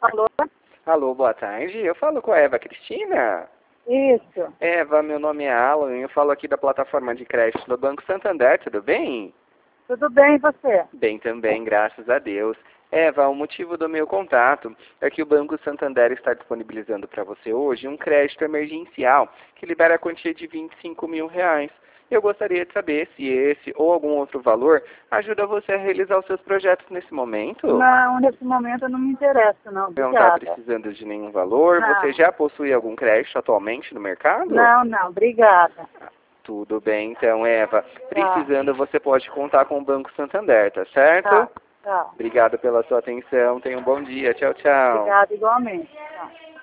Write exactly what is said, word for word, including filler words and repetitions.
Alô? Alô, boa tarde. Eu falo com a Eva Cristina. Isso. Eva, meu nome é Alan, eu falo aqui da plataforma de crédito do Banco Santander, tudo bem? Tudo bem, e você? Bem também, graças a Deus. Eva, o motivo do meu contato é que o Banco Santander está disponibilizando para você hoje um crédito emergencial que libera a quantia de vinte e cinco mil reais. Eu gostaria de saber se esse ou algum outro valor ajuda você a realizar os seus projetos nesse momento. Não, nesse momento eu não me interesso, não. Não está Obrigada. precisando de nenhum valor? Não. Você já possui algum crédito atualmente no mercado? Não, não, obrigada. Tudo bem, então, Eva. Tá. Precisando, você pode contar com o Banco Santander, tá certo? Tá, tá. Obrigado pela sua atenção. Tenha um bom dia. Tchau, tchau. Obrigada igualmente. Tá.